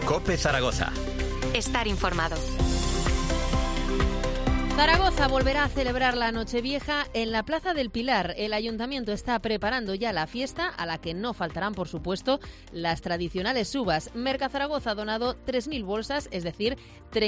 COPE Zaragoza. Estar informado. Zaragoza volverá a celebrar la Nochevieja en la Plaza del Pilar. El Ayuntamiento está preparando ya la fiesta, a la que no faltarán, por supuesto, las tradicionales uvas. Mercazaragoza ha donado 3.000 bolsas, es decir,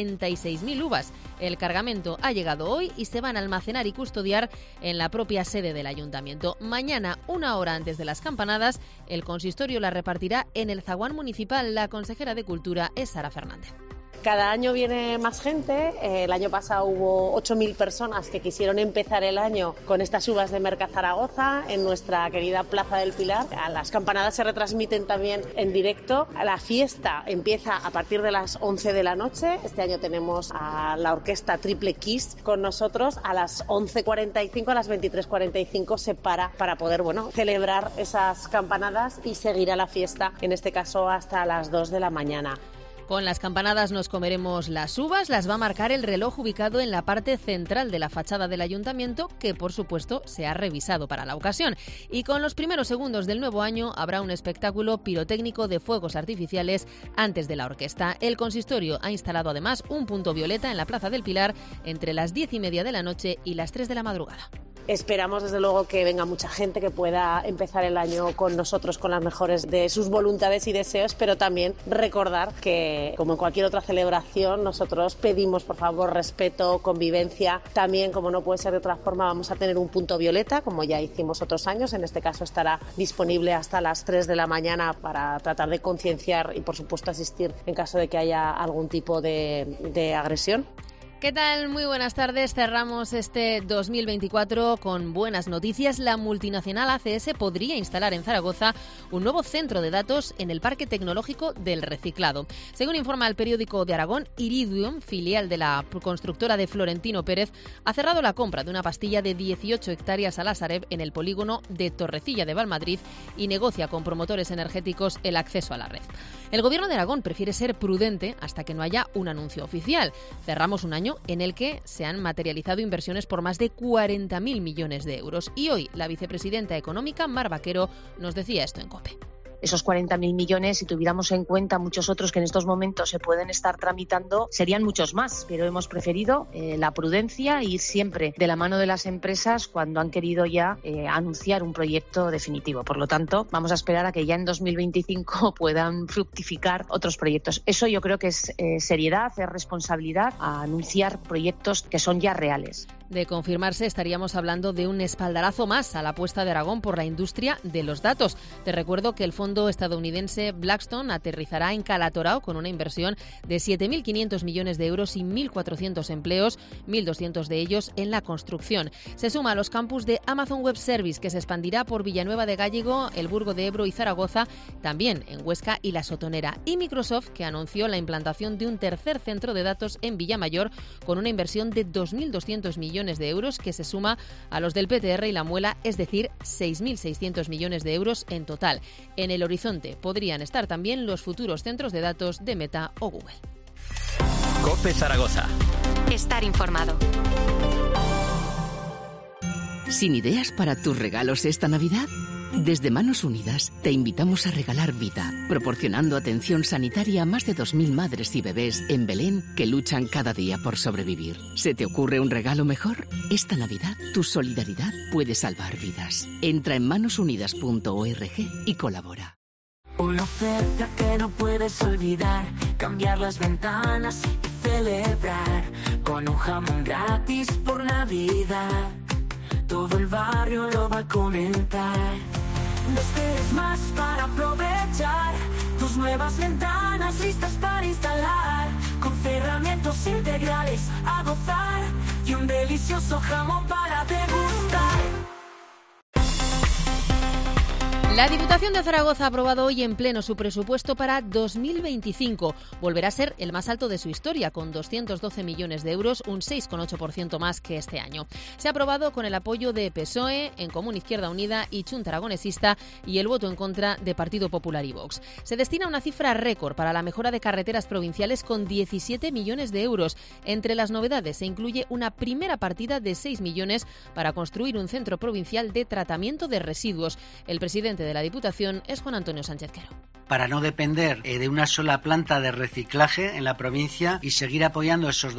36.000 uvas. El cargamento ha llegado hoy y se van a almacenar y custodiar en la propia sede del Ayuntamiento. Mañana, 1 hora antes de las campanadas, el consistorio la repartirá en el zaguán municipal. La consejera de Cultura es Sara Fernández. Cada año viene más gente. El año pasado hubo 8.000 personas que quisieron empezar el año con estas uvas de Mercazaragoza en nuestra querida Plaza del Pilar. Las campanadas se retransmiten también en directo. La fiesta empieza a partir de las 11 de la noche. Este año tenemos a la orquesta Triple Kiss con nosotros. A las 11:45, a las 23:45 se para poder celebrar esas campanadas y seguir a la fiesta, en este caso hasta las 2 de la mañana. Con las campanadas nos comeremos las uvas, las va a marcar el reloj ubicado en la parte central de la fachada del Ayuntamiento, que por supuesto se ha revisado para la ocasión. Y con los primeros segundos del nuevo año habrá un espectáculo pirotécnico de fuegos artificiales antes de la orquesta. El consistorio ha instalado además un punto violeta en la Plaza del Pilar entre las 10:30 de la noche y las 3 de la madrugada. Esperamos desde luego que venga mucha gente que pueda empezar el año con nosotros con las mejores de sus voluntades y deseos, pero también recordar que, como en cualquier otra celebración, nosotros pedimos por favor respeto, convivencia. También, como no puede ser de otra forma, vamos a tener un punto violeta, como ya hicimos otros años. En este caso estará disponible hasta las 3 de la mañana para tratar de concienciar y por supuesto asistir en caso de que haya algún tipo de agresión. ¿Qué tal? Muy buenas tardes. Cerramos este 2024 con buenas noticias. La multinacional ACS podría instalar en Zaragoza un nuevo centro de datos en el Parque Tecnológico del Reciclado. Según informa el periódico de Aragón, Iridium, filial de la constructora de Florentino Pérez, ha cerrado la compra de una pastilla de 18 hectáreas a la Sareb en el polígono de Torrecilla de Valmadrid y negocia con promotores energéticos el acceso a la red. El Gobierno de Aragón prefiere ser prudente hasta que no haya un anuncio oficial. Cerramos un año en el que se han materializado inversiones por más de 40.000 millones de euros. Y hoy la vicepresidenta económica, Mar Vaquero, nos decía esto en COPE. Esos 40.000 millones, si tuviéramos en cuenta muchos otros que en estos momentos se pueden estar tramitando, serían muchos más, pero hemos preferido la prudencia e ir siempre de la mano de las empresas cuando han querido ya anunciar un proyecto definitivo. Por lo tanto, vamos a esperar a que ya en 2025 puedan fructificar otros proyectos. Eso yo creo que es seriedad, es responsabilidad a anunciar proyectos que son ya reales. De confirmarse, estaríamos hablando de un espaldarazo más a la apuesta de Aragón por la industria de los datos. Te recuerdo que el fondo estadounidense Blackstone aterrizará en Calatorao con una inversión de 7.500 millones de euros y 1.400 empleos, 1.200 de ellos en la construcción. Se suma a los campus de Amazon Web Service, que se expandirá por Villanueva de Gállego, el Burgo de Ebro y Zaragoza, también en Huesca y La Sotonera. Y Microsoft, que anunció la implantación de un tercer centro de datos en Villamayor con una inversión de 2.200 millones de euros que se suma a los del PTR y la Muela, es decir, 6.600 millones de euros en total. En el horizonte podrían estar también los futuros centros de datos de Meta o Google. COPE Zaragoza. Estar informado. ¿Sin ideas para tus regalos esta Navidad? Desde Manos Unidas te invitamos a regalar vida, proporcionando atención sanitaria a más de 2.000 madres y bebés en Belén que luchan cada día por sobrevivir. ¿Se te ocurre un regalo mejor? Esta Navidad, tu solidaridad puede salvar vidas. Entra en manosunidas.org y colabora. Una oferta que no puedes olvidar, cambiar las ventanas y celebrar con un jamón gratis por Navidad. Todo el barrio lo va a comentar. No esperes más para aprovechar tus nuevas ventanas listas para instalar, con cerramientos integrales a gozar y un delicioso jamón para degustar. La Diputación de Zaragoza ha aprobado hoy en pleno su presupuesto para 2025. Volverá a ser el más alto de su historia, con 212 millones de euros, un 6,8% más que este año. Se ha aprobado con el apoyo de PSOE, En Común Izquierda Unida y Chunta Aragonesista y el voto en contra de Partido Popular y Vox. Se destina una cifra récord para la mejora de carreteras provinciales con 17 millones de euros. Entre las novedades se incluye una primera partida de 6 millones para construir un centro provincial de tratamiento de residuos. El presidente de la Diputación es Juan Antonio Sánchez Quero. para no depender de una sola planta de reciclaje en la provincia y seguir apoyando a esos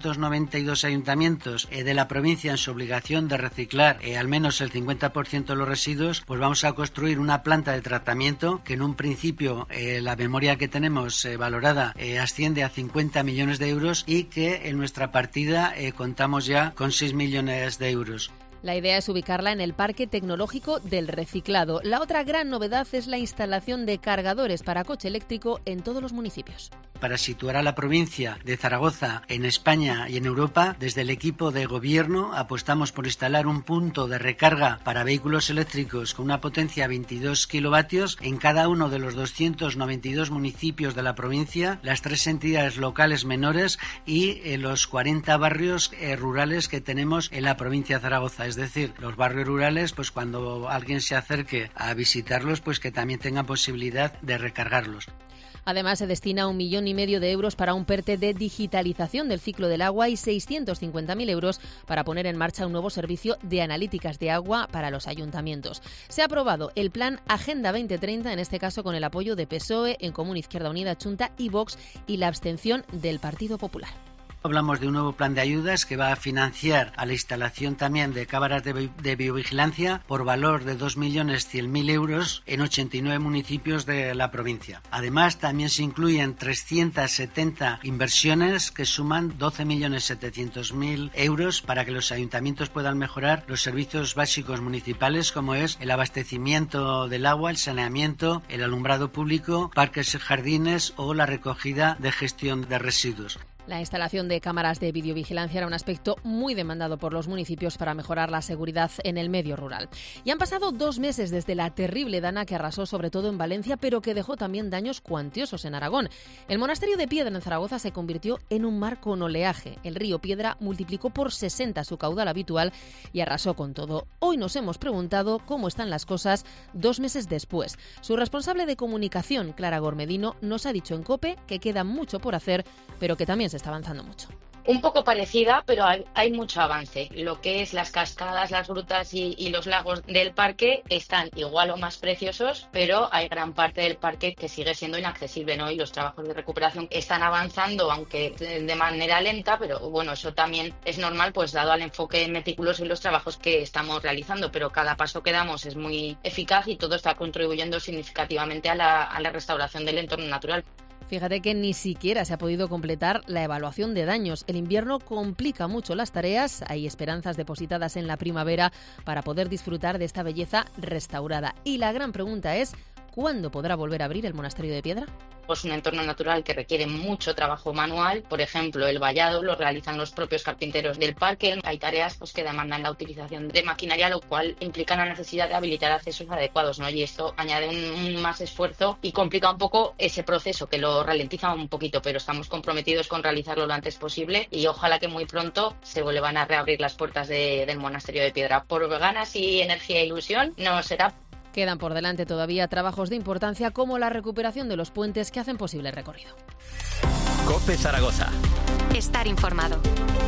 292 ayuntamientos de la provincia en su obligación de reciclar al menos el 50% de los residuos, pues vamos a construir una planta de tratamiento que en un principio la memoria que tenemos valorada asciende a 50 millones de euros y que en nuestra partida contamos ya con 6 millones de euros. La idea es ubicarla en el Parque Tecnológico del Reciclado. La otra gran novedad es la instalación de cargadores para coche eléctrico en todos los municipios. Para situar a la provincia de Zaragoza en España y en Europa, desde el equipo de gobierno apostamos por instalar un punto de recarga para vehículos eléctricos con una potencia de 22 kilovatios en cada uno de los 292 municipios de la provincia, las 3 entidades locales menores y los 40 barrios rurales que tenemos en la provincia de Zaragoza. Es decir, los barrios rurales, pues cuando alguien se acerque a visitarlos, pues que también tenga posibilidad de recargarlos. Además, se destina 1,5 millones de euros para un PERTE de digitalización del ciclo del agua y 650.000 euros para poner en marcha un nuevo servicio de analíticas de agua para los ayuntamientos. Se ha aprobado el plan Agenda 2030, en este caso con el apoyo de PSOE, En Común, Izquierda Unida, Chunta y Vox, y la abstención del Partido Popular. Hablamos de un nuevo plan de ayudas que va a financiar a la instalación también de cámaras de biovigilancia por valor de 2.100.000 euros en 89 municipios de la provincia. Además, también se incluyen 370 inversiones que suman 12.700.000 euros para que los ayuntamientos puedan mejorar los servicios básicos municipales, como es el abastecimiento del agua, el saneamiento, el alumbrado público, parques y jardines o la recogida de gestión de residuos. La instalación de cámaras de videovigilancia era un aspecto muy demandado por los municipios para mejorar la seguridad en el medio rural. Y han pasado 2 meses desde la terrible dana que arrasó sobre todo en Valencia, pero que dejó también daños cuantiosos en Aragón. El monasterio de Piedra en Zaragoza se convirtió en un mar con oleaje. El río Piedra multiplicó por 60 su caudal habitual y arrasó con todo. Hoy nos hemos preguntado cómo están las cosas 2 meses después. Su responsable de comunicación, Clara Gormedino, nos ha dicho en COPE que queda mucho por hacer, pero que también se está avanzando mucho. Un poco parecida, pero hay mucho avance. Lo que es las cascadas, las grutas y los lagos del parque están igual o más preciosos, pero hay gran parte del parque que sigue siendo inaccesible, ¿no? Y los trabajos de recuperación están avanzando, aunque de manera lenta, pero bueno, eso también es normal, pues dado al enfoque meticuloso y los trabajos que estamos realizando, pero cada paso que damos es muy eficaz y todo está contribuyendo significativamente a la restauración del entorno natural. Fíjate que ni siquiera se ha podido completar la evaluación de daños. El invierno complica mucho las tareas. Hay esperanzas depositadas en la primavera para poder disfrutar de esta belleza restaurada. Y la gran pregunta es, ¿cuándo podrá volver a abrir el monasterio de Piedra? Es un entorno natural que requiere mucho trabajo manual. Por ejemplo, el vallado lo realizan los propios carpinteros del parque. Hay tareas que demandan la utilización de maquinaria, lo cual implica la necesidad de habilitar accesos adecuados, ¿no? Y esto añade un más esfuerzo y complica un poco ese proceso, que lo ralentiza un poquito, pero estamos comprometidos con realizarlo lo antes posible y ojalá que muy pronto se vuelvan a reabrir las puertas del monasterio de Piedra. Por ganas y energía e ilusión no será. Quedan por delante todavía trabajos de importancia como la recuperación de los puentes que hacen posible el recorrido. COPE Zaragoza. Estar informado.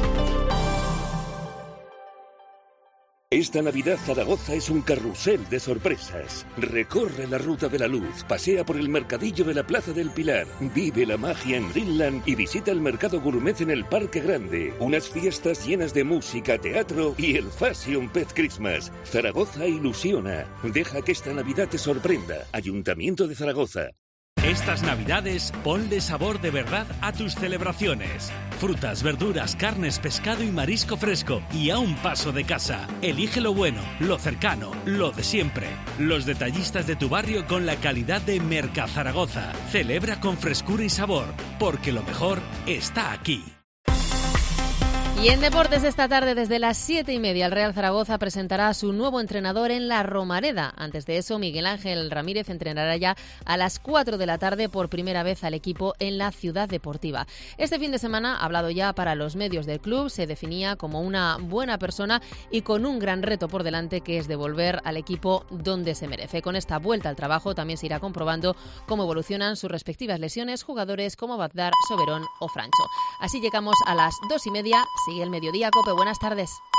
Esta Navidad Zaragoza es un carrusel de sorpresas. Recorre la Ruta de la Luz, pasea por el mercadillo de la Plaza del Pilar, vive la magia en Greenland y visita el mercado gourmet en el Parque Grande. Unas fiestas llenas de música, teatro y el Fashion Pet Christmas. Zaragoza ilusiona. Deja que esta Navidad te sorprenda. Ayuntamiento de Zaragoza. Estas Navidades, ponle sabor de verdad a tus celebraciones. Frutas, verduras, carnes, pescado y marisco fresco. Y a un paso de casa. Elige lo bueno, lo cercano, lo de siempre. Los detallistas de tu barrio con la calidad de Mercazaragoza. Celebra con frescura y sabor, porque lo mejor está aquí. Y en deportes esta tarde desde las 7:30 el Real Zaragoza presentará a su nuevo entrenador en la Romareda. Antes de eso, Miguel Ángel Ramírez entrenará ya a las 4 de la tarde por primera vez al equipo en la Ciudad Deportiva. Este fin de semana, hablado ya para los medios del club, se definía como una buena persona y con un gran reto por delante, que es devolver al equipo donde se merece. Con esta vuelta al trabajo también se irá comprobando cómo evolucionan sus respectivas lesiones jugadores como Bagdar, Soberón o Francho. Así llegamos a las 2:30. Sigue el Mediodía, COPE. Buenas tardes.